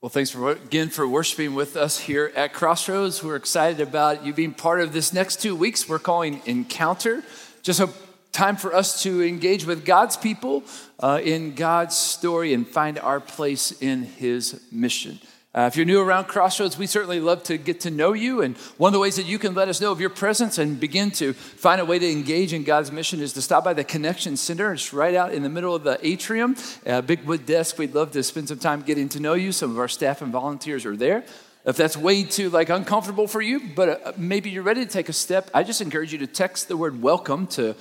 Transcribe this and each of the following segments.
Well, thanks again for worshiping with us here at Crossroads. We're excited about you being part of this next 2 weeks we're calling Encounter. Just a time for us to engage with God's people in God's story and find our place in His mission. If you're new around Crossroads, we certainly love to get to know you. And one of the ways that you can let us know of your presence and begin to find a way to engage in God's mission is to stop by the Connection Center. It's right out in the middle of the atrium, a big wood desk. We'd love to spend some time getting to know you. Some of our staff and volunteers are there. If that's way too uncomfortable for you, but maybe you're ready to take a step, I just encourage you to text the word welcome to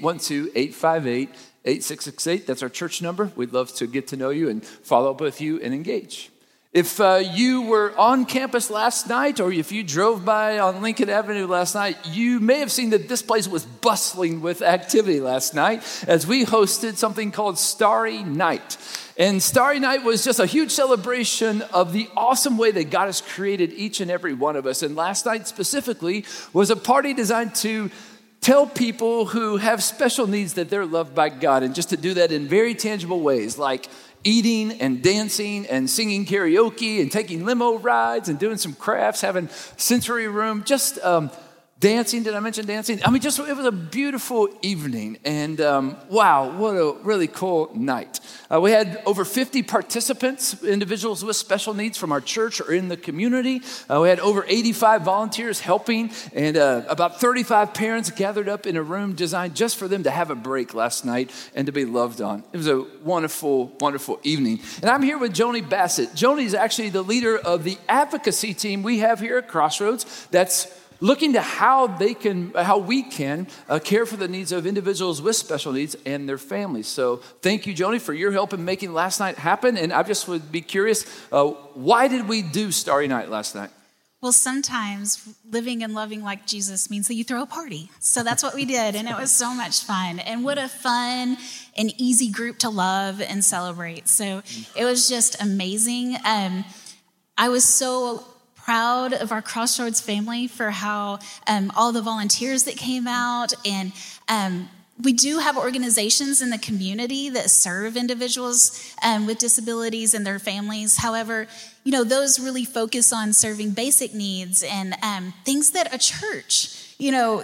812-858-8668. That's our church number. We'd love to get to know you and follow up with you and engage. If you were on campus last night or if you drove by on Lincoln Avenue last night, you may have seen that this place was bustling with activity last night as we hosted something called Starry Night. And Starry Night was just a huge celebration of the awesome way that God has created each and every one of us. And last night specifically was a party designed to tell people who have special needs that they're loved by God, and just to do that in very tangible ways, like eating and dancing and singing karaoke and taking limo rides and doing some crafts, having sensory room, just dancing. Did I mention dancing? I mean, it was a beautiful evening. And wow, what a really cool night. We had over 50 participants, individuals with special needs from our church or in the community. We had over 85 volunteers helping, and about 35 parents gathered up in a room designed just for them to have a break last night and to be loved on. It was a wonderful, wonderful evening. And I'm here with Joni Bassett. Joni is actually the leader of the advocacy team we have here at Crossroads that's looking to how we can care for the needs of individuals with special needs and their families. So thank you, Joni, for your help in making last night happen. And I just would be curious, why did we do Starry Night last night? Well, sometimes living and loving like Jesus means that you throw a party. So that's what we did, and it was so much fun. And what a fun and easy group to love and celebrate. So it was just amazing. I was so proud of our Crossroads family for how all the volunteers that came out, and we do have organizations in the community that serve individuals with disabilities and their families. However, those really focus on serving basic needs and things that a church,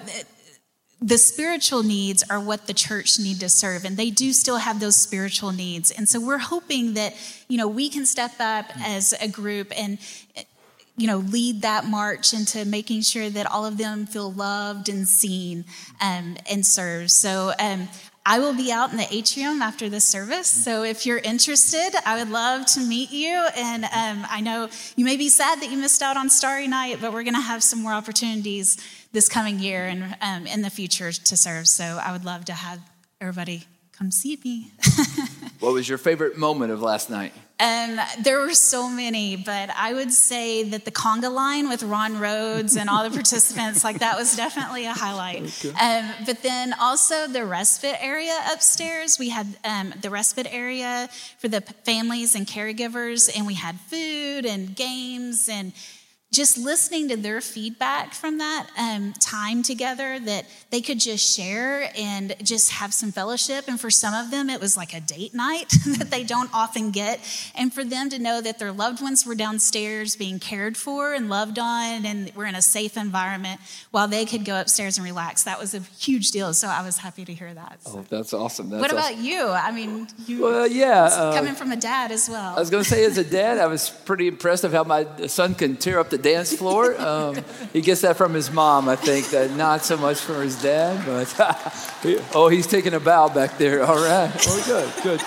the spiritual needs are what the church need to serve, and they do still have those spiritual needs. And so we're hoping that, we can step up as a group and lead that march into making sure that all of them feel loved and seen and served. So I will be out in the atrium after the service. So if you're interested, I would love to meet you. And I know you may be sad that you missed out on Starry Night, but we're going to have some more opportunities this coming year and in the future to serve. So I would love to have everybody come see me. What was your favorite moment of last night? There were so many, but I would say that the conga line with Ron Rhodes and all the participants, that was definitely a highlight. Okay. But then also the respite area upstairs. We had the respite area for the families and caregivers, and we had food and games and just listening to their feedback from that time together, that they could just share and just have some fellowship. And for some of them, it was like a date night that they don't often get. And for them to know that their loved ones were downstairs being cared for and loved on, and were in a safe environment while they could go upstairs and relax, that was a huge deal. So I was happy to hear that. So. Oh, that's awesome. What about you? I mean, coming from a dad as well. I was going to say, as a dad, I was pretty impressed of how my son can tear up the dance floor. He gets that from his mom, I think, that not so much from his dad, but he's taking a bow back there. All right. Oh, good.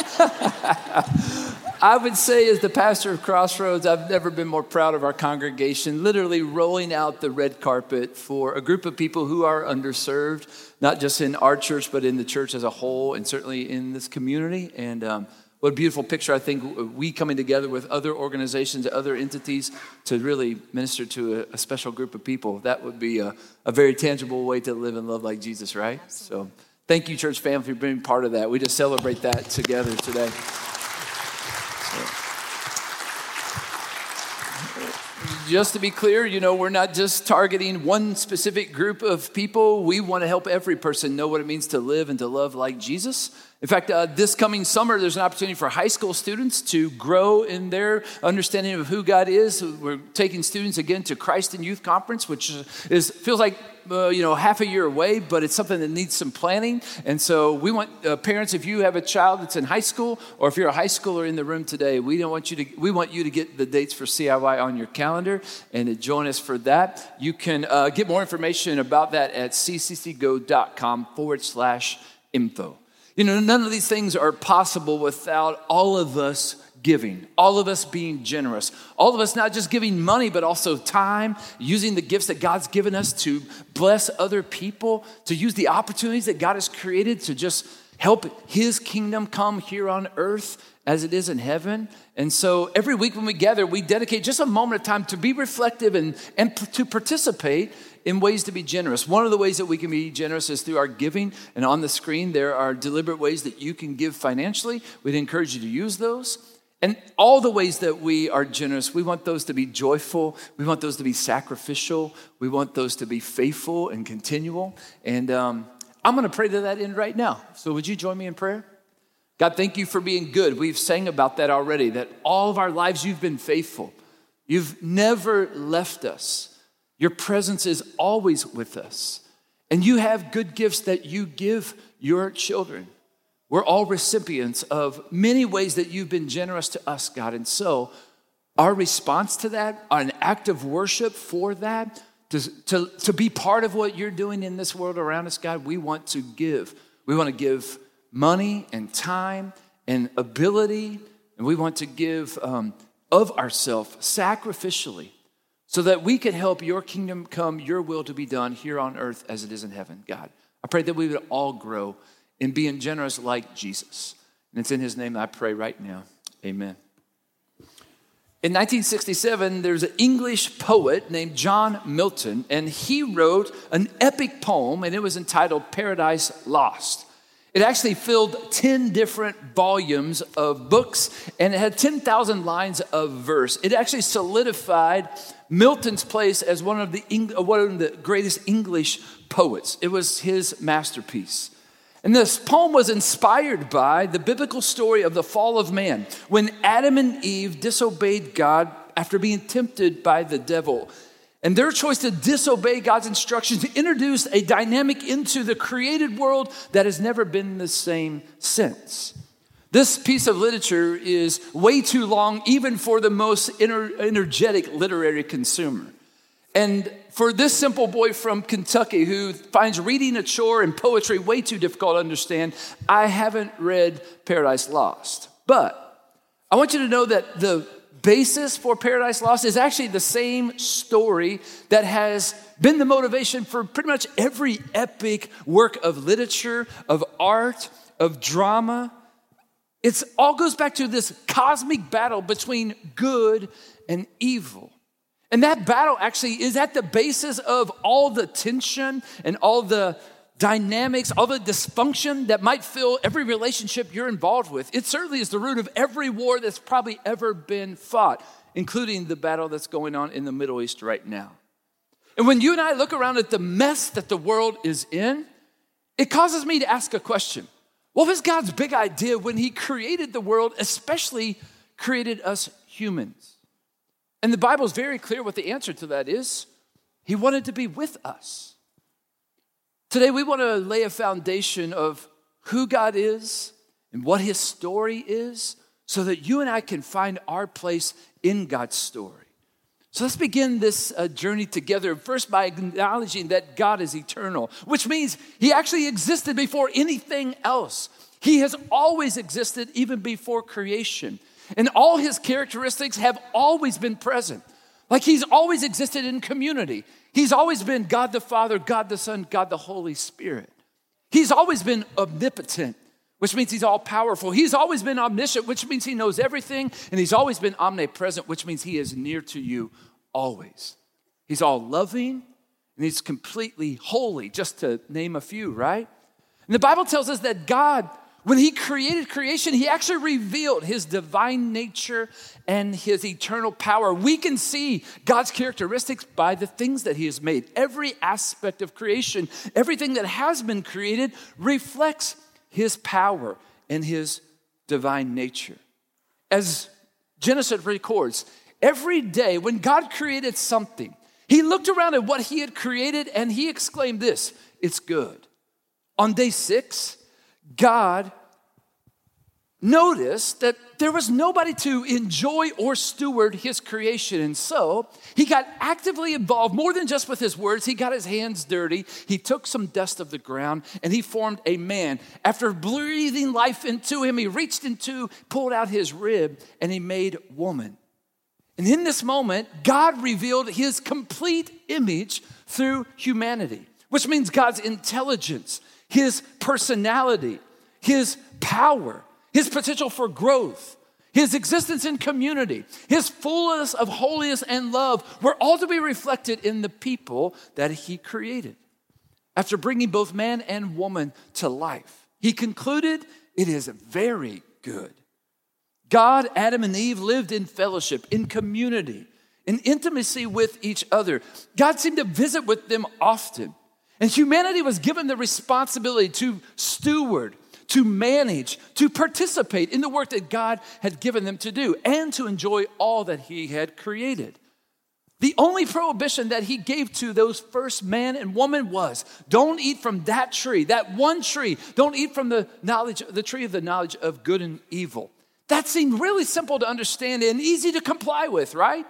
I would say, as the pastor of Crossroads, I've never been more proud of our congregation, literally rolling out the red carpet for a group of people who are underserved, not just in our church, but in the church as a whole, and certainly in this community. And what a beautiful picture, I think, we coming together with other organizations, other entities to really minister to a special group of people. That would be a very tangible way to live and love like Jesus, right? Absolutely. So thank you, church family, for being part of that. We just celebrate that together today. Just to be clear, we're not just targeting one specific group of people. We want to help every person know what it means to live and to love like Jesus. In fact, this coming summer, there's an opportunity for high school students to grow in their understanding of who God is. We're taking students again to Christ in Youth Conference, which feels like half a year away, but it's something that needs some planning. And so we want parents, if you have a child that's in high school, or if you're a high schooler in the room today, we want you to get the dates for CIY on your calendar and to join us for that. You can get more information about that at cccgo.com/info. None of these things are possible without all of us giving, all of us being generous, all of us not just giving money, but also time, using the gifts that God's given us to bless other people, to use the opportunities that God has created to just help his kingdom come here on earth as it is in heaven. And so every week when we gather, we dedicate just a moment of time to be reflective and to participate in ways to be generous. One of the ways that we can be generous is through our giving. And on the screen, there are deliberate ways that you can give financially. We'd encourage you to use those. And all the ways that we are generous, we want those to be joyful. We want those to be sacrificial. We want those to be faithful and continual. And I'm going to pray to that end right now. So would you join me in prayer? God, thank you for being good. We've sang about that already, that all of our lives you've been faithful. You've never left us. Your presence is always with us. And you have good gifts that you give your children. We're all recipients of many ways that you've been generous to us, God. And so our response to that, an act of worship for that, to be part of what you're doing in this world around us, God, we want to give. We want to give money and time and ability, and we want to give of ourselves sacrificially so that we can help your kingdom come, your will to be done here on earth as it is in heaven, God. I pray that we would all grow in being generous like Jesus. And it's in his name that I pray right now. Amen. In 1967, there's an English poet named John Milton, and he wrote an epic poem, and it was entitled Paradise Lost. It actually filled 10 different volumes of books, and it had 10,000 lines of verse. It actually solidified Milton's place as one of the greatest English poets. It was his masterpiece. And this poem was inspired by the biblical story of the fall of man, when Adam and Eve disobeyed God after being tempted by the devil. And their choice to disobey God's instructions introduced a dynamic into the created world that has never been the same since. This piece of literature is way too long, even for the most energetic literary consumer. And for this simple boy from Kentucky who finds reading a chore and poetry way too difficult to understand, I haven't read Paradise Lost. But I want you to know that the basis for Paradise Lost is actually the same story that has been the motivation for pretty much every epic work of literature, of art, of drama. It all goes back to this cosmic battle between good and evil. And that battle actually is at the basis of all the tension and all the dynamics, all the dysfunction that might fill every relationship you're involved with. It certainly is the root of every war that's probably ever been fought, including the battle that's going on in the Middle East right now. And when you and I look around at the mess that the world is in, it causes me to ask a question. What was God's big idea when he created the world, especially created us humans? And the Bible is very clear what the answer to that is. He wanted to be with us. Today, we want to lay a foundation of who God is and what his story is so that you and I can find our place in God's story. So let's begin this journey together, first by acknowledging that God is eternal, which means he actually existed before anything else. He has always existed even before creation. And all his characteristics have always been present. Like he's always existed in community. He's always been God the Father, God the Son, God the Holy Spirit. He's always been omnipotent, which means he's all powerful. He's always been omniscient, which means he knows everything. And he's always been omnipresent, which means he is near to you always. He's all loving and he's completely holy, just to name a few, right? And the Bible tells us that God, when he created creation, he actually revealed his divine nature and his eternal power. We can see God's characteristics by the things that he has made. Every aspect of creation, everything that has been created reflects his power in his divine nature. As Genesis records, every day when God created something, he looked around at what he had created and he exclaimed this, "It's good." On day 6, God noticed that there was nobody to enjoy or steward his creation. And so he got actively involved, more than just with his words. He got his hands dirty. He took some dust of the ground and he formed a man. After breathing life into him, he reached into, pulled out his rib, and he made woman. And in this moment, God revealed his complete image through humanity, which means God's intelligence, his personality, his power, his potential for growth, his existence in community, his fullness of holiness and love were all to be reflected in the people that he created. After bringing both man and woman to life, he concluded, "It is very good." God, Adam, and Eve lived in fellowship, in community, in intimacy with each other. God seemed to visit with them often. And humanity was given the responsibility to steward, to manage, to participate in the work that God had given them to do, and to enjoy all that he had created. The only prohibition that he gave to those first man and woman was, don't eat from that tree, that one tree. Don't eat from the tree of the knowledge of good and evil. That seemed really simple to understand and easy to comply with, right?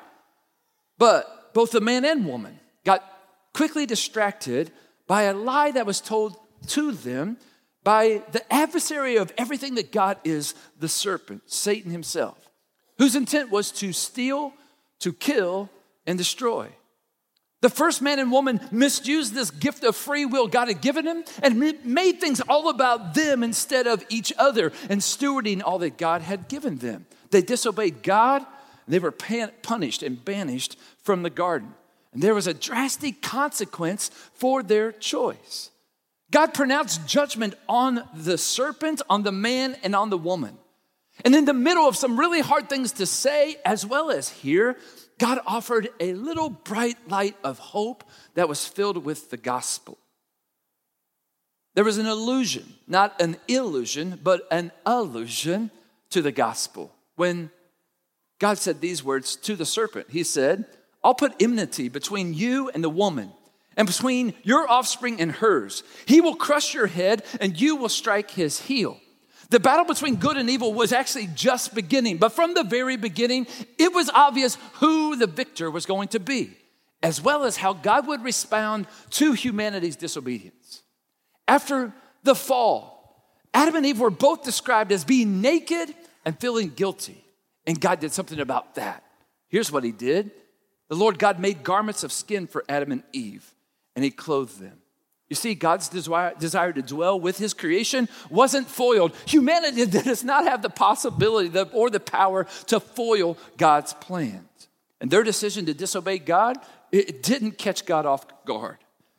But both the man and woman got quickly distracted by a lie that was told to them by the adversary of everything that God is, the serpent, Satan himself, whose intent was to steal, to kill, and destroy. The first man and woman misused this gift of free will God had given him and made things all about them instead of each other and stewarding all that God had given them. They disobeyed God, and they were punished and banished from the garden. And there was a drastic consequence for their choice. God pronounced judgment on the serpent, on the man, and on the woman. And in the middle of some really hard things to say as well as hear, God offered a little bright light of hope that was filled with the gospel. There was an allusion, not an illusion, but an allusion to the gospel. When God said these words to the serpent, he said, "I'll put enmity between you and the woman, and between your offspring and hers. He will crush your head, and you will strike his heel." The battle between good and evil was actually just beginning, but from the very beginning, it was obvious who the victor was going to be, as well as how God would respond to humanity's disobedience. After the fall, Adam and Eve were both described as being naked and feeling guilty, and God did something about that. Here's what he did. The Lord God made garments of skin for Adam and Eve, and he clothed them. You see, God's desire to dwell with his creation wasn't foiled. Humanity does not have the possibility or the power to foil God's plans. And their decision to disobey God, it didn't catch God off guard.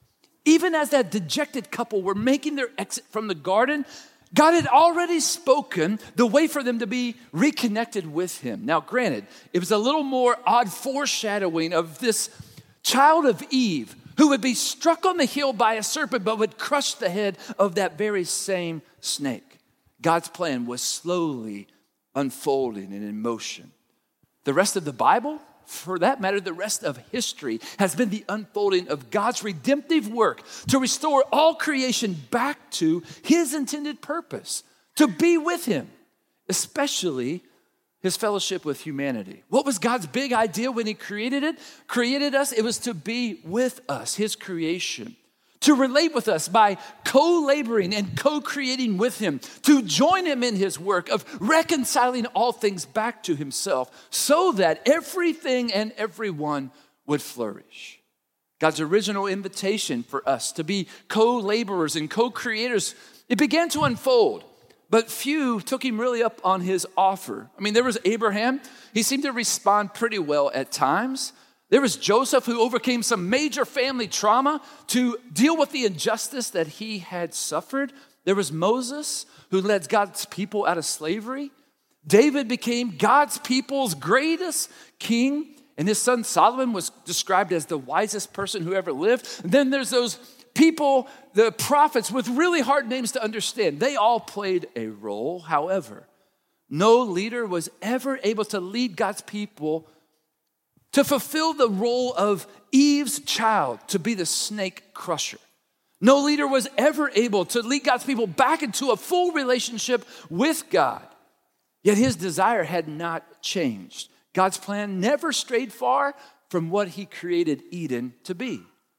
Even as that dejected couple were making their exit from the garden, God had already spoken the way for them to be reconnected with him. Now, granted, it was a little more odd foreshadowing of this child of Eve who would be struck on the heel by a serpent but would crush the head of that very same snake. God's plan was slowly unfolding and in motion. The rest of the Bible, for that matter, the rest of history, has been the unfolding of God's redemptive work to restore all creation back to his intended purpose, to be with him, especially his fellowship with humanity. What was God's big idea when he created us? It was to be with us, his creation, to relate with us by co-laboring and co-creating with him, to join him in his work of reconciling all things back to himself so that everything and everyone would flourish. God's original invitation for us to be co-laborers and co-creators, it began to unfold. But few took him really up on his offer. I mean, there was Abraham. He seemed to respond pretty well at times. There was Joseph, who overcame some major family trauma to deal with the injustice that he had suffered. There was Moses, who led God's people out of slavery. David became God's people's greatest king, and his son Solomon was described as the wisest person who ever lived. And then there's those people, the prophets with really hard names to understand. They all played a role. However, no leader was ever able to lead God's people to fulfill the role of Eve's child, to be the snake crusher. No leader was ever able to lead God's people back into a full relationship with God. Yet his desire had not changed. God's plan never strayed far from what he created Eden to be.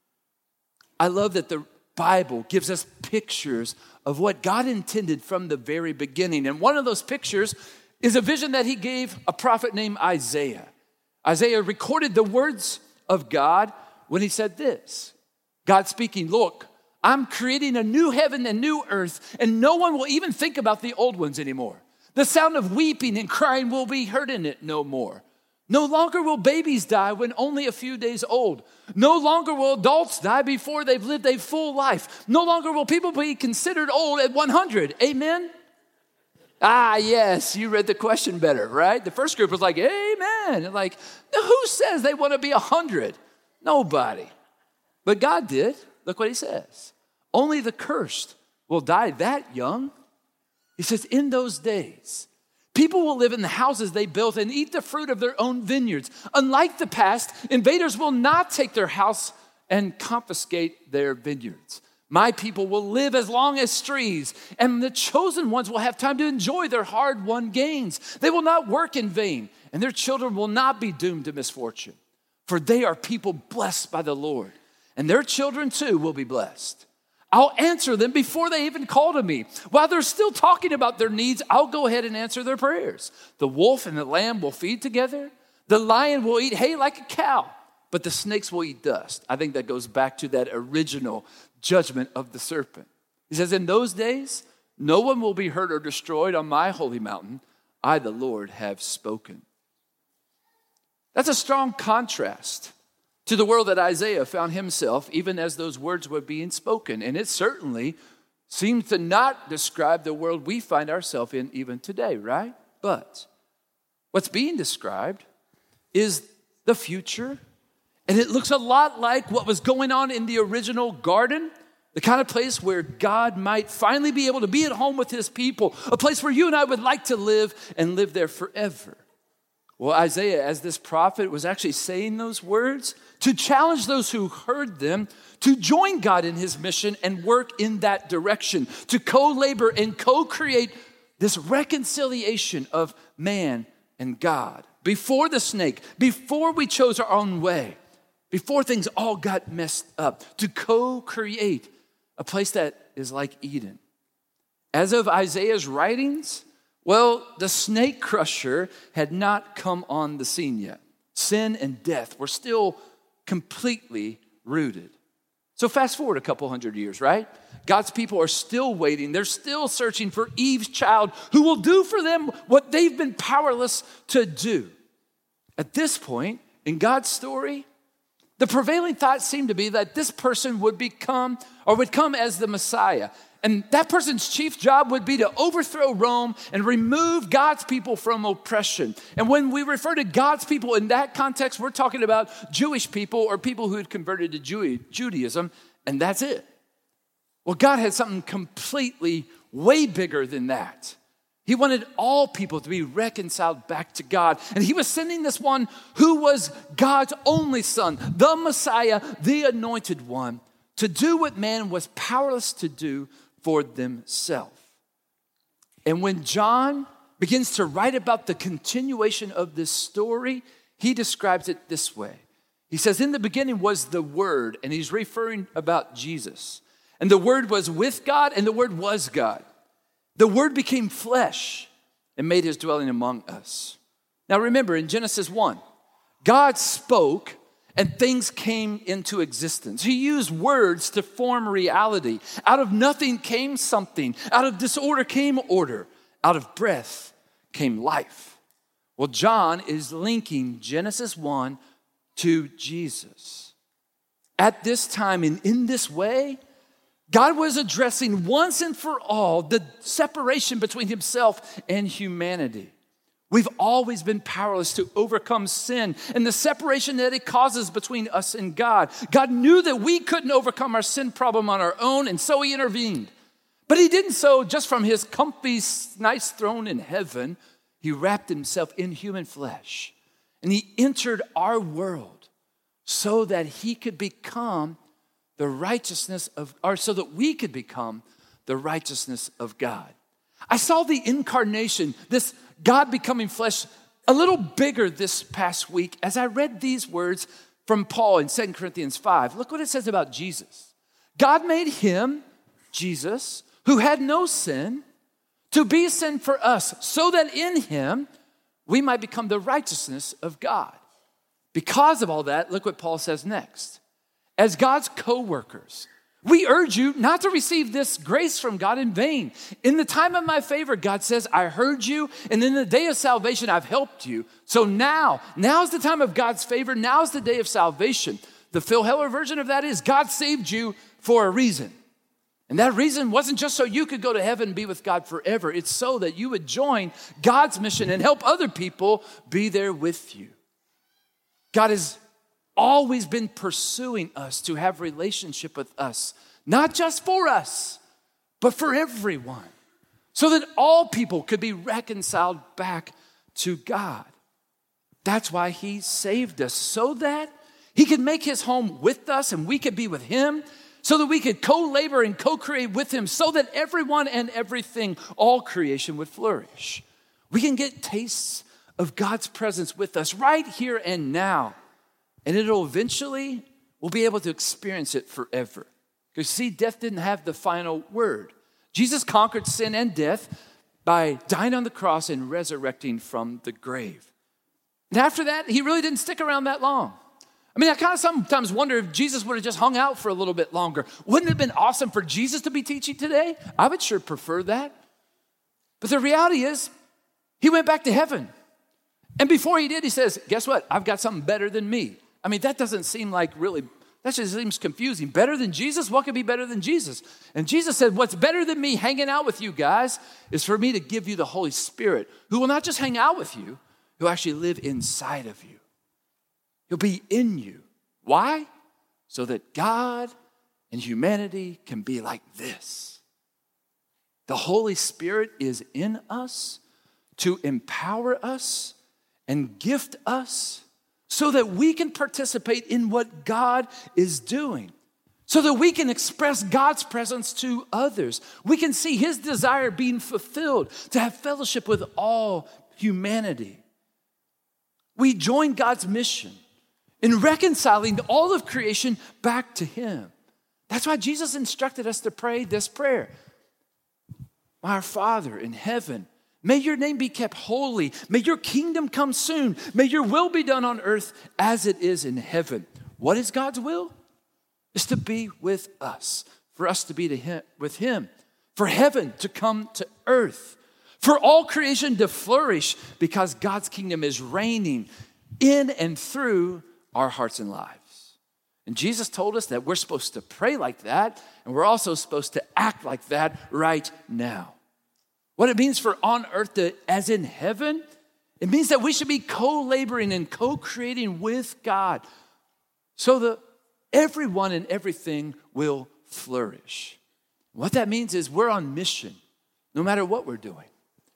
I love that the Bible gives us pictures of what God intended from the very beginning. And one of those pictures is a vision that he gave a prophet named Isaiah. Isaiah recorded the words of God when he said this. God speaking, "Look, I'm creating a new heaven and new earth, and no one will even think about the old ones anymore. The sound of weeping and crying will be heard in it no more. No longer will babies die when only a few days old. No longer will adults die before they've lived a full life. No longer will people be considered old at 100. Amen?" Ah, yes, you read the question better, right? The first group was like, amen. And like, who says they want to be 100? Nobody. But God did. Look what he says. Only the cursed will die that young. He says, in those days, people will live in the houses they built and eat the fruit of their own vineyards. Unlike the past, invaders will not take their house and confiscate their vineyards. My people will live as long as trees, and the chosen ones will have time to enjoy their hard-won gains. They will not work in vain, and their children will not be doomed to misfortune. For they are people blessed by the Lord, and their children too will be blessed. I'll answer them before they even call to me. While they're still talking about their needs, I'll go ahead and answer their prayers. The wolf and the lamb will feed together. The lion will eat hay like a cow, but the snakes will eat dust. I think that goes back to that original judgment of the serpent. He says, in those days, no one will be hurt or destroyed on my holy mountain. I, the Lord, have spoken. That's a strong contrast to the world that Isaiah found himself, even as those words were being spoken. And it certainly seems to not describe the world we find ourselves in even today, right? But what's being described is the future. And it looks a lot like what was going on in the original garden, the kind of place where God might finally be able to be at home with his people, a place where you and I would like to live and live there forever. Well, Isaiah, as this prophet, was actually saying those words to challenge those who heard them to join God in his mission and work in that direction, to co-labor and co-create this reconciliation of man and God. Before the snake, before we chose our own way, before things all got messed up, to co-create a place that is like Eden. As of Isaiah's writings, well, the snake crusher had not come on the scene yet. Sin and death were still completely rooted. So fast forward a couple hundred years, right? God's people are still waiting. They're still searching for Eve's child who will do for them what they've been powerless to do. At this point in God's story, the prevailing thought seemed to be that this person would come as the Messiah. And that person's chief job would be to overthrow Rome and remove God's people from oppression. And when we refer to God's people in that context, we're talking about Jewish people or people who had converted to Judaism, and that's it. Well, God had something completely way bigger than that. He wanted all people to be reconciled back to God. And he was sending this one who was God's only son, the Messiah, the anointed one, to do what man was powerless to do for themselves. And when John begins to write about the continuation of this story, he describes it this way. He says, in the beginning was the Word, and he's referring about Jesus. And the Word was with God, and the Word was God. The Word became flesh and made his dwelling among us. Now remember, in Genesis 1, God spoke and things came into existence. He used words to form reality. Out of nothing came something. Out of disorder came order. Out of breath came life. Well, John is linking Genesis 1 to Jesus. At this time and in this way, God was addressing once and for all the separation between himself and humanity. We've always been powerless to overcome sin and the separation that it causes between us and God. God knew that we couldn't overcome our sin problem on our own, and so he intervened. But he didn't so just from his comfy, nice throne in heaven. He wrapped himself in human flesh, and he entered our world so that he could become the righteousness of, or so that we could become the righteousness of God. I saw the incarnation, this God becoming flesh, a little bigger this past week as I read these words from Paul in 2 Corinthians 5. Look what it says about Jesus. God made him, Jesus, who had no sin, to be sin for us, so that in him we might become the righteousness of God. Because of all that, look what Paul says next. As God's co-workers, we urge you not to receive this grace from God in vain. In the time of my favor, God says, I heard you, and in the day of salvation, I've helped you. So now's the time of God's favor. Now's the day of salvation. The Phil Heller version of that is God saved you for a reason. And that reason wasn't just so you could go to heaven and be with God forever. It's so that you would join God's mission and help other people be there with you. God has always been pursuing us to have relationship with us, not just for us, but for everyone, so that all people could be reconciled back to God. That's why he saved us, so that he could make his home with us and we could be with him, so that we could co-labor and co-create with him, so that everyone and everything, all creation would flourish. We can get tastes of God's presence with us right here and now. And it'll eventually, we'll be able to experience it forever. Because see, death didn't have the final word. Jesus conquered sin and death by dying on the cross and resurrecting from the grave. And after that, he really didn't stick around that long. I mean, I kind of sometimes wonder if Jesus would have just hung out for a little bit longer. Wouldn't it have been awesome for Jesus to be teaching today? I would sure prefer that. But the reality is, he went back to heaven. And before he did, he says, guess what? I've got something better than me. I mean, that doesn't seem like really, that just seems confusing. Better than Jesus? What could be better than Jesus? And Jesus said, what's better than me hanging out with you guys is for me to give you the Holy Spirit, who will not just hang out with you, who will actually live inside of you. He'll be in you. Why? So that God and humanity can be like this. The Holy Spirit is in us to empower us and gift us so that we can participate in what God is doing, so that we can express God's presence to others. We can see his desire being fulfilled, to have fellowship with all humanity. We join God's mission in reconciling all of creation back to him. That's why Jesus instructed us to pray this prayer. Our Father in heaven, may your name be kept holy. May your kingdom come soon. May your will be done on earth as it is in heaven. What is God's will? It's to be with us, for us to be with him, for heaven to come to earth, for all creation to flourish because God's kingdom is reigning in and through our hearts and lives. And Jesus told us that we're supposed to pray like that, and we're also supposed to act like that right now. What it means for on earth as in heaven, it means that we should be co-laboring and co-creating with God so that everyone and everything will flourish. What that means is we're on mission no matter what we're doing.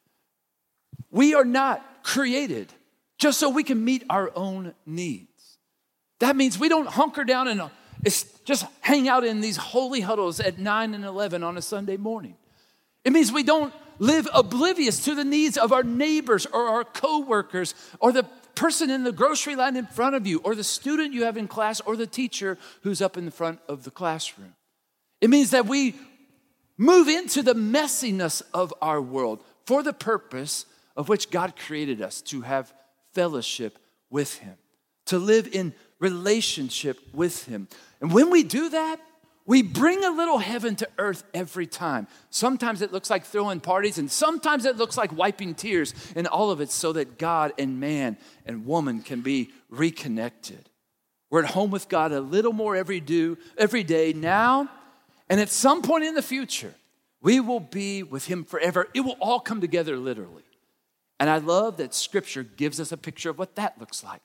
We are not created just so we can meet our own needs. That means we don't hunker down and just hang out in these holy huddles at 9 and 11 on a Sunday morning. It means we don't live oblivious to the needs of our neighbors or our coworkers or the person in the grocery line in front of you or the student you have in class or the teacher who's up in the front of the classroom. It means that we move into the messiness of our world for the purpose of which God created us, to have fellowship with him, to live in relationship with him. And when we do that, we bring a little heaven to earth every time. Sometimes it looks like throwing parties, and sometimes it looks like wiping tears, and all of it so that God and man and woman can be reconnected. We're at home with God a little more every day now, and at some point in the future, we will be with him forever. It will all come together literally. And I love that Scripture gives us a picture of what that looks like.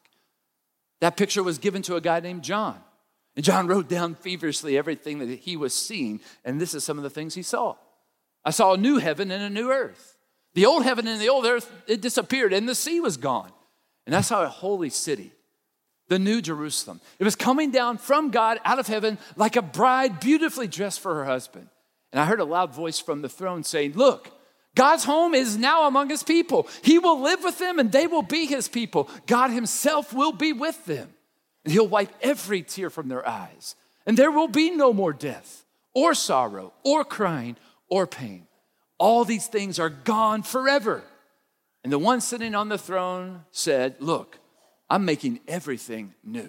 That picture was given to a guy named John. And John wrote down feverishly everything that he was seeing. And this is some of the things he saw. I saw a new heaven and a new earth. The old heaven and the old earth, it disappeared and the sea was gone. And I saw a holy city, the new Jerusalem. It was coming down from God out of heaven like a bride beautifully dressed for her husband. And I heard a loud voice from the throne saying, look, God's home is now among his people. He will live with them and they will be his people. God himself will be with them. And he'll wipe every tear from their eyes. And there will be no more death or sorrow or crying or pain. All these things are gone forever. And the one sitting on the throne said, look, I'm making everything new.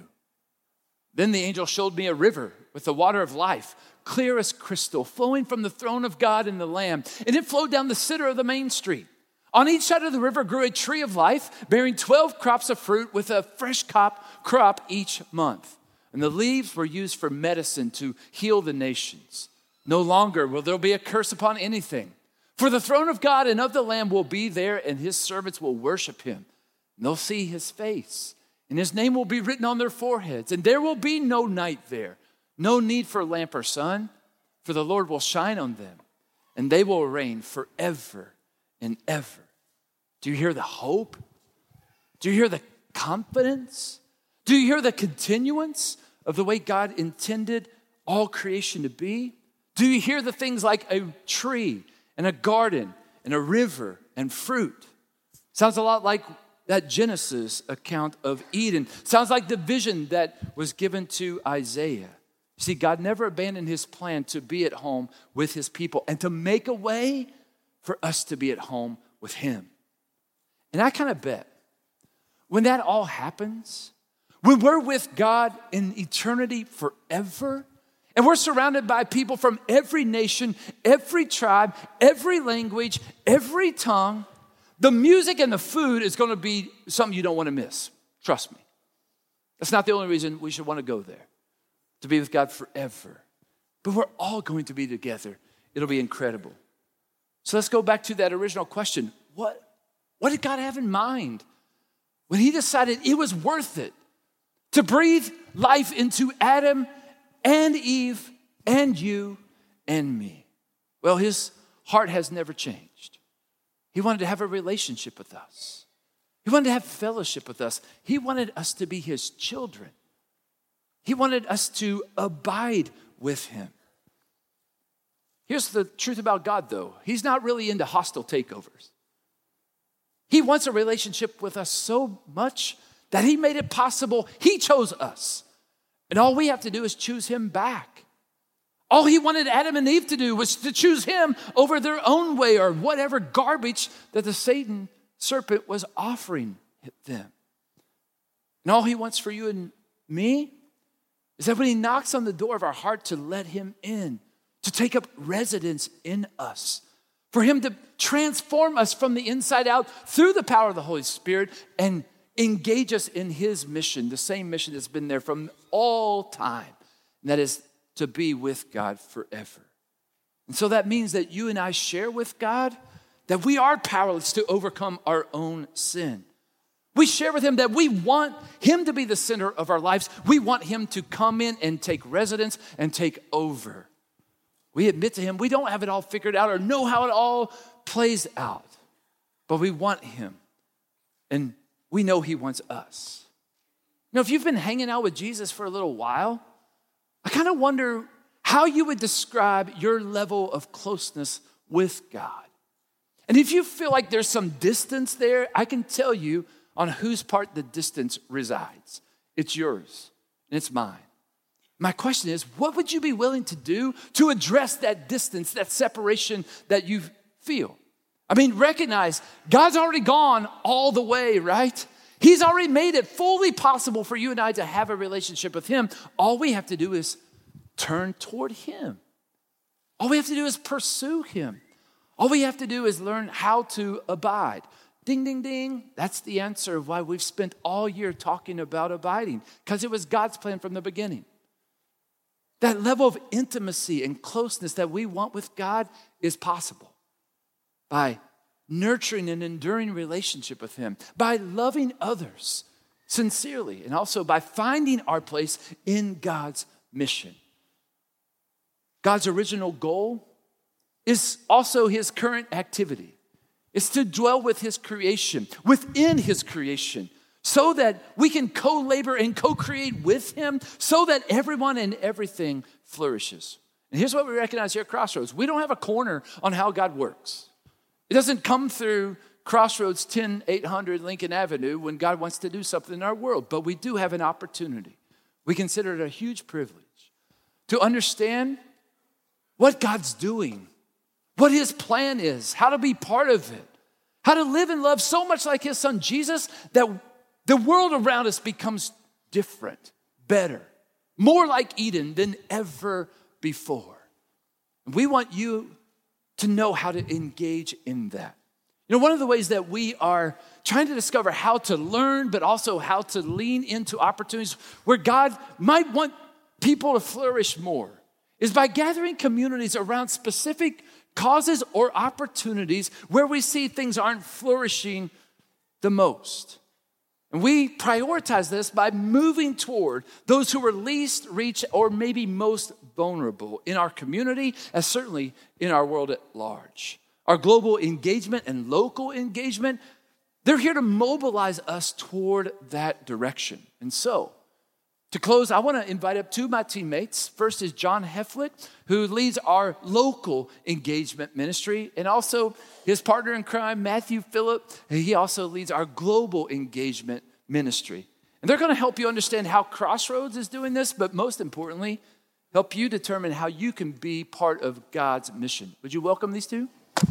Then the angel showed me a river with the water of life, clear as crystal, flowing from the throne of God and the Lamb. And it flowed down the center of the main street. On each side of the river grew a tree of life, bearing 12 crops of fruit with a fresh crop each month. And the leaves were used for medicine to heal the nations. No longer will there be a curse upon anything. For the throne of God and of the Lamb will be there, and his servants will worship him. And they'll see his face, and his name will be written on their foreheads. And there will be no night there, no need for lamp or sun, for the Lord will shine on them, and they will reign forever and ever. Do you hear the hope? Do you hear the confidence? Do you hear the continuance of the way God intended all creation to be? Do you hear the things like a tree and a garden and a river and fruit? Sounds a lot like that Genesis account of Eden. Sounds like the vision that was given to Isaiah. See, God never abandoned his plan to be at home with his people and to make a way for us to be at home with him. And I kind of bet when that all happens, when we're with God in eternity forever, and we're surrounded by people from every nation, every tribe, every language, every tongue, the music and the food is going to be something you don't want to miss. Trust me. That's not the only reason we should want to go there, to be with God forever. But we're all going to be together. It'll be incredible. So let's go back to that original question. What did God have in mind when he decided it was worth it to breathe life into Adam and Eve and you and me? Well, his heart has never changed. He wanted to have a relationship with us. He wanted to have fellowship with us. He wanted us to be his children. He wanted us to abide with him. Here's the truth about God, though. He's not really into hostile takeovers. He wants a relationship with us so much that he made it possible. He chose us. And all we have to do is choose him back. All he wanted Adam and Eve to do was to choose him over their own way or whatever garbage that the Satan serpent was offering them. And all he wants for you and me is that when he knocks on the door of our heart to let him in, to take up residence in us, for him to transform us from the inside out through the power of the Holy Spirit and engage us in his mission, the same mission that's been there from all time, and that is to be with God forever. And so that means that you and I share with God that we are powerless to overcome our own sin. We share with him that we want him to be the center of our lives. We want him to come in and take residence and take over. We admit to him we don't have it all figured out or know how it all plays out, but we want him, and we know he wants us. You know, if you've been hanging out with Jesus for a little while, I kind of wonder how you would describe your level of closeness with God. And if you feel like there's some distance there, I can tell you on whose part the distance resides. It's yours, and it's mine. My question is, what would you be willing to do to address that distance, that separation that you feel? I mean, recognize God's already gone all the way, right? He's already made it fully possible for you and I to have a relationship with him. All we have to do is turn toward him. All we have to do is pursue him. All we have to do is learn how to abide. Ding, ding, ding. That's the answer of why we've spent all year talking about abiding, because it was God's plan from the beginning. That level of intimacy and closeness that we want with God is possible by nurturing an enduring relationship with him, by loving others sincerely, and also by finding our place in God's mission. God's original goal is also his current activity. It's to dwell with his creation, within his creation, so that we can co-labor and co-create with him, so that everyone and everything flourishes. And here's what we recognize here at Crossroads. We don't have a corner on how God works. It doesn't come through Crossroads 10800 Lincoln Avenue when God wants to do something in our world, but we do have an opportunity. We consider it a huge privilege to understand what God's doing, what his plan is, how to be part of it, how to live and love so much like his son Jesus that the world around us becomes different, better, more like Eden than ever before. And we want you to know how to engage in that. You know, one of the ways that we are trying to discover how to learn, but also how to lean into opportunities where God might want people to flourish more is by gathering communities around specific causes or opportunities where we see things aren't flourishing the most. And we prioritize this by moving toward those who are least reached or maybe most vulnerable in our community, and certainly in our world at large. Our global engagement and local engagement, they're here to mobilize us toward that direction. And so, to close, I want to invite up two of my teammates. First is John Hefflet, who leads our local engagement ministry, and also his partner in crime, Matthew Phillip. He also leads our global engagement ministry. And they're going to help you understand how Crossroads is doing this, but most importantly, help you determine how you can be part of God's mission. Would you welcome these two?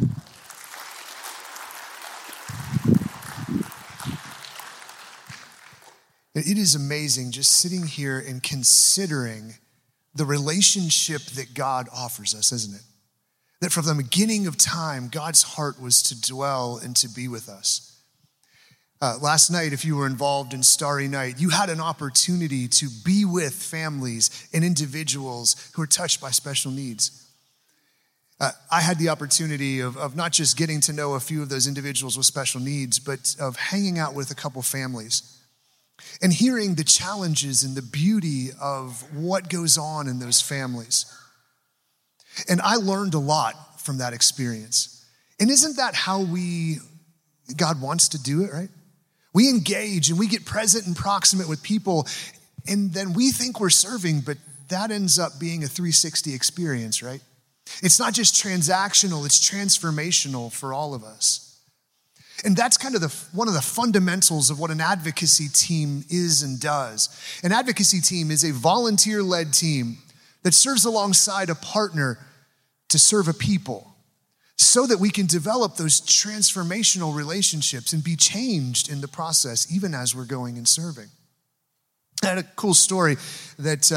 It is amazing just sitting here and considering the relationship that God offers us, isn't it? That from the beginning of time, God's heart was to dwell and to be with us. Last night, if you were involved in Starry Night, you had an opportunity to be with families and individuals who are touched by special needs. I had the opportunity of not just getting to know a few of those individuals with special needs, but of hanging out with a couple families and hearing the challenges and the beauty of what goes on in those families. And I learned a lot from that experience. And isn't that how God wants to do it, right? We engage and we get present and proximate with people, and then we think we're serving, but that ends up being a 360 experience, right? It's not just transactional, it's transformational for all of us. And that's kind of one of the fundamentals of what an advocacy team is and does. An advocacy team is a volunteer-led team that serves alongside a partner to serve a people so that we can develop those transformational relationships and be changed in the process, even as we're going and serving. I had a cool story that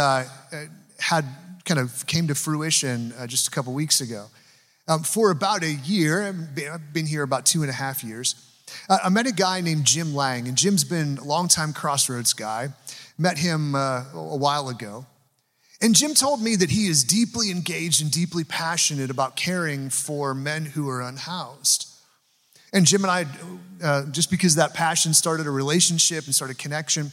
came to fruition just a couple weeks ago. For about a year, I've been here about 2.5 years, I met a guy named Jim Lang, and Jim's been a longtime Crossroads guy. Met him a while ago. And Jim told me that he is deeply engaged and deeply passionate about caring for men who are unhoused. And Jim and I, just because that passion started a relationship and started connection,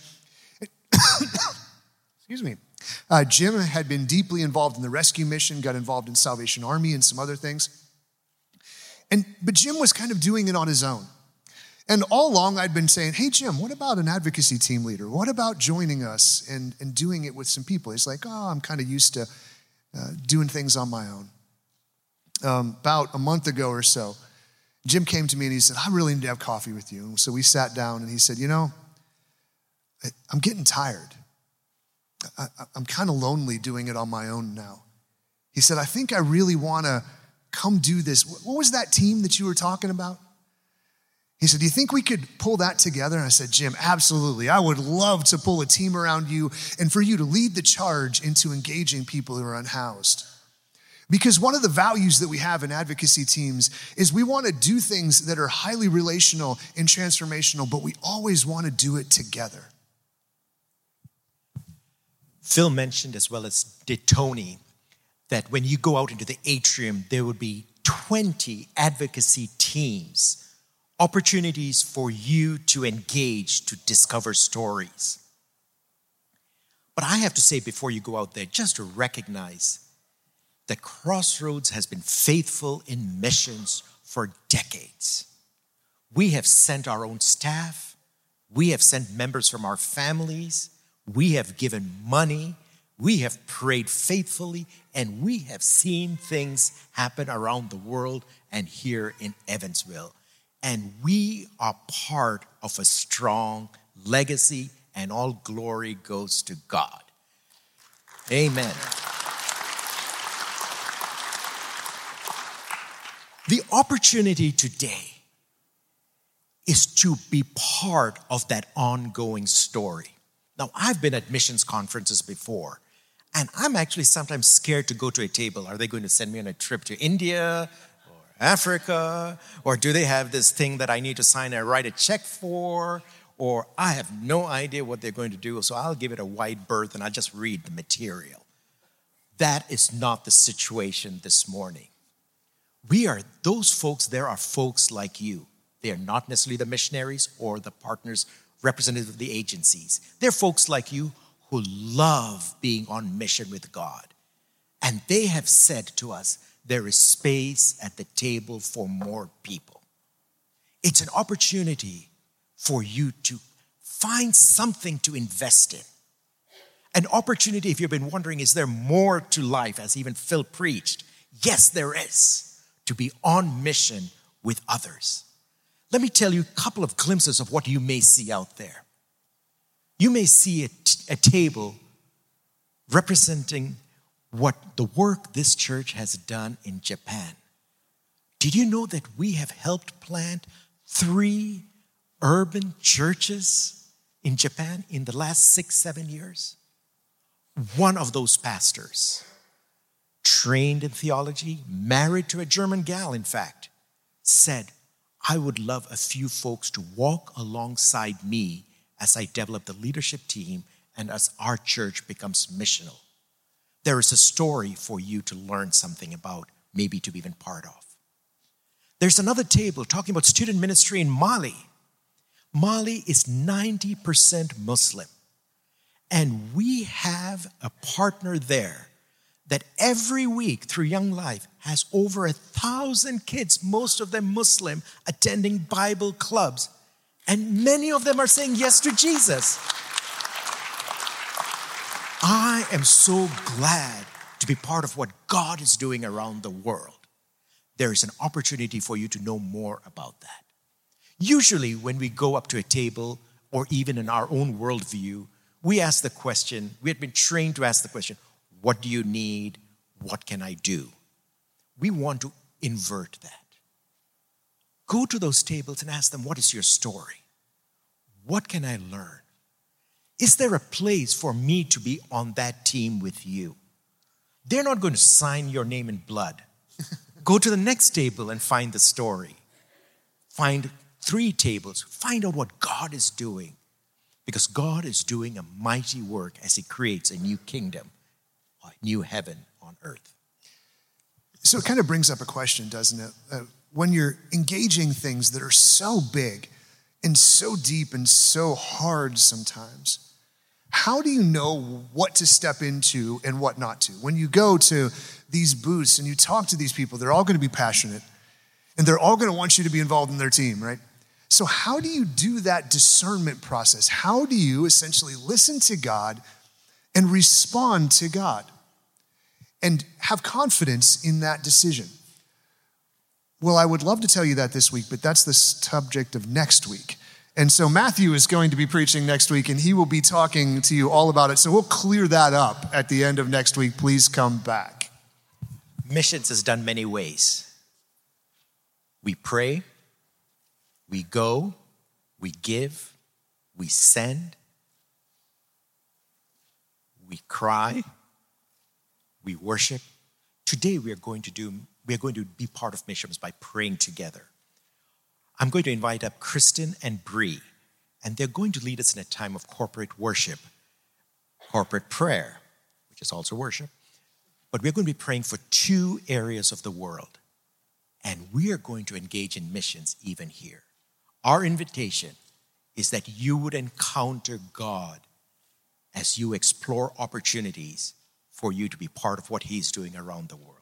excuse me, Jim had been deeply involved in the rescue mission, got involved in Salvation Army and some other things. But Jim was kind of doing it on his own. And all along I'd been saying, hey, Jim, what about an advocacy team leader? What about joining us and doing it with some people? He's like, oh, I'm kind of used to doing things on my own. About a month ago or so, Jim came to me and he said, I really need to have coffee with you. And so we sat down and he said, you know, I'm getting tired. I'm kind of lonely doing it on my own now. He said, I think I really want to come do this. What was that team that you were talking about? He said, do you think we could pull that together? And I said, Jim, absolutely. I would love to pull a team around you and for you to lead the charge into engaging people who are unhoused. Because one of the values that we have in advocacy teams is we want to do things that are highly relational and transformational, but we always want to do it together. Phil mentioned, as well as did Tony, that when you go out into the atrium, there would be 20 advocacy teams opportunities for you to engage, to discover stories. But I have to say before you go out there, just to recognize that Crossroads has been faithful in missions for decades. We have sent our own staff. We have sent members from our families. We have given money. We have prayed faithfully. And we have seen things happen around the world and here in Evansville. And we are part of a strong legacy, and all glory goes to God. Amen. The opportunity today is to be part of that ongoing story. Now, I've been at missions conferences before, and I'm actually sometimes scared to go to a table. Are they going to send me on a trip to India or Africa? Or do they have this thing that I need to sign and write a check for? Or I have no idea what they're going to do, so I'll give it a wide berth and I'll just read the material. That is not the situation this morning. Those folks, there are folks like you. They are not necessarily the missionaries or the partners, representatives of the agencies. They're folks like you who love being on mission with God. And they have said to us, there is space at the table for more people. It's an opportunity for you to find something to invest in. An opportunity, if you've been wondering, is there more to life, as even Phil preached? Yes, there is. To be on mission with others. Let me tell you a couple of glimpses of what you may see out there. You may see a table representing what the work this church has done in Japan. Did you know that we have helped plant 3 urban churches in Japan in the last 6-7 years? One of those pastors, trained in theology, married to a German gal, in fact, said, I would love a few folks to walk alongside me as I develop the leadership team and as our church becomes missional. There is a story for you to learn something about, maybe to be even part of. There's another table talking about student ministry in Mali. Mali is 90% Muslim. And we have a partner there that every week through Young Life has over 1,000 kids, most of them Muslim, attending Bible clubs. And many of them are saying yes to Jesus. I am so glad to be part of what God is doing around the world. There is an opportunity for you to know more about that. Usually when we go up to a table, or even in our own worldview, we ask the question, we have been trained to ask the question, what do you need? What can I do? We want to invert that. Go to those tables and ask them, what is your story? What can I learn? Is there a place for me to be on that team with you? They're not going to sign your name in blood. Go to the next table and find the story. Find 3 tables. Find out what God is doing. Because God is doing a mighty work as He creates a new kingdom, a new heaven on earth. So it kind of brings up a question, doesn't it? When you're engaging things that are so big and so deep and so hard sometimes, how do you know what to step into and what not to? When you go to these booths and you talk to these people, they're all going to be passionate and they're all going to want you to be involved in their team, right? So how do you do that discernment process? How do you essentially listen to God and respond to God and have confidence in that decision? Well, I would love to tell you that this week, but that's the subject of next week. And so Matthew is going to be preaching next week, and he will be talking to you all about it. So we'll clear that up at the end of next week. Please come back. Missions is done many ways. We pray, we go, we give, we send, we cry, we worship. Today we are going to be part of missions by praying together. I'm going to invite up Kristen and Bree, and they're going to lead us in a time of corporate worship, corporate prayer, which is also worship. But we're going to be praying for 2 areas of the world, and we are going to engage in missions even here. our invitation is that you would encounter God as you explore opportunities for you to be part of what He's doing around the world.